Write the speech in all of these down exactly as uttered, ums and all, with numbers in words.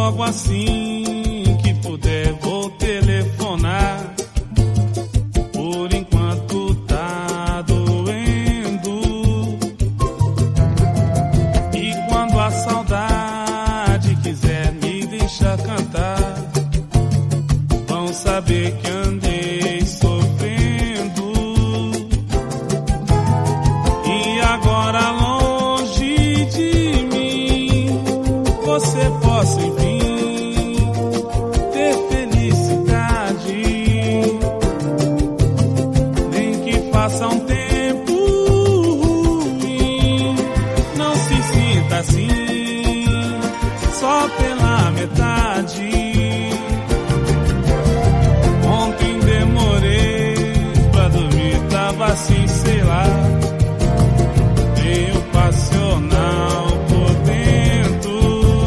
Logo assim que puder vou telefonar. Por enquanto tá doendo. E quando a saudade quiser me deixar cantar, vão saber que andei sofrendo. E agora longe de mim, você possa enfim ter felicidade. Nem que faça um tempo ruim, não se sinta assim só pela metade. Ontem demorei pra dormir, tava assim, sei lá, meio passional por dentro.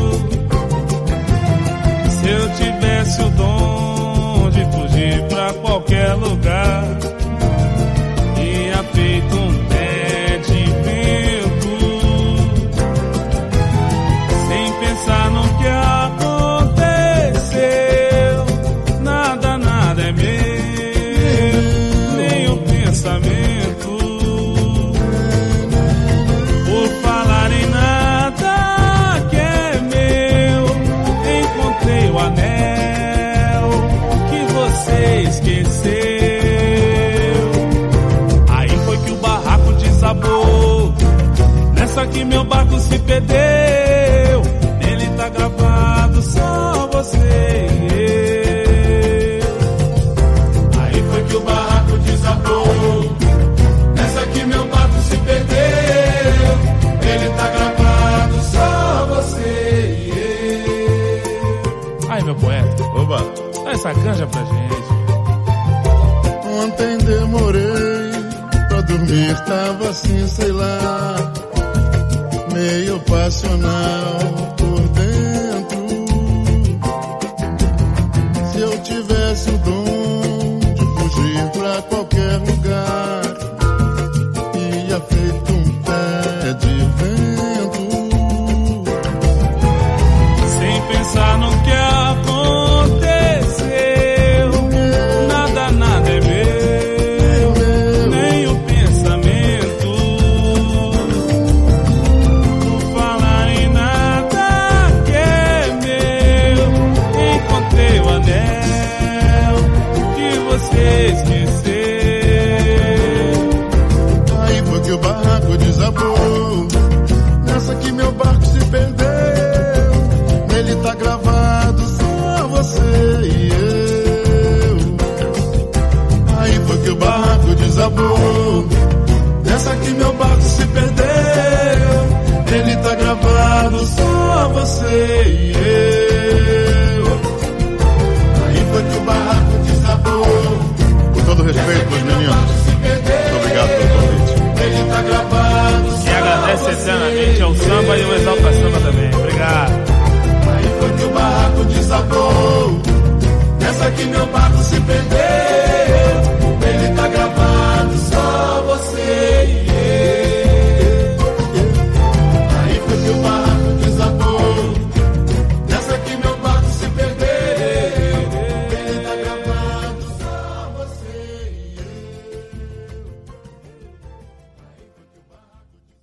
Se eu tivesse o dom de fugir pra qualquer lugar, ia feito um pé de vento, sem pensar no que aconteceu. Nada, nada é meu, nem o pensamento. Por falar em nada que é meu, encontrei o anel que você esqueceu. Aí foi que o barraco desabou, nessa que meu barco se perdeu. Nele tá gravado só você e eu. Aí foi que o barraco desabou, nessa que meu barco se perdeu. Ele tá gravado só você e eu. Aí, meu poeta, Oba! dá essa canja pra gente. Ontem demorei pra dormir, tava assim, sei lá, meio passional por dentro. Se eu tivesse o dom de fugir pra qualquer lugar, ia feito um pé de vento, Sem pensar no que aconteceu. Nada, nada é meu, nem o pensamento. Por falar em nada que é meu, encontrei o anel que você esqueceu. Aí foi que o barraco desabou, nessa que meu barco se perdeu. Nele tá gravado só você e eu. Aí foi que o barraco desabou, nessa que meu barco se perdeu. Nele tá gravado só você e eu. Aí foi que o barraco desabou. Com todo respeito, meus meninos, muito obrigado pelo convite. Ele tá gravado só. E agradece eternamente ao samba e ao Exalta Samba também. Obrigado. Aí foi que o barraco desabou, nessa que meu barco se perdeu.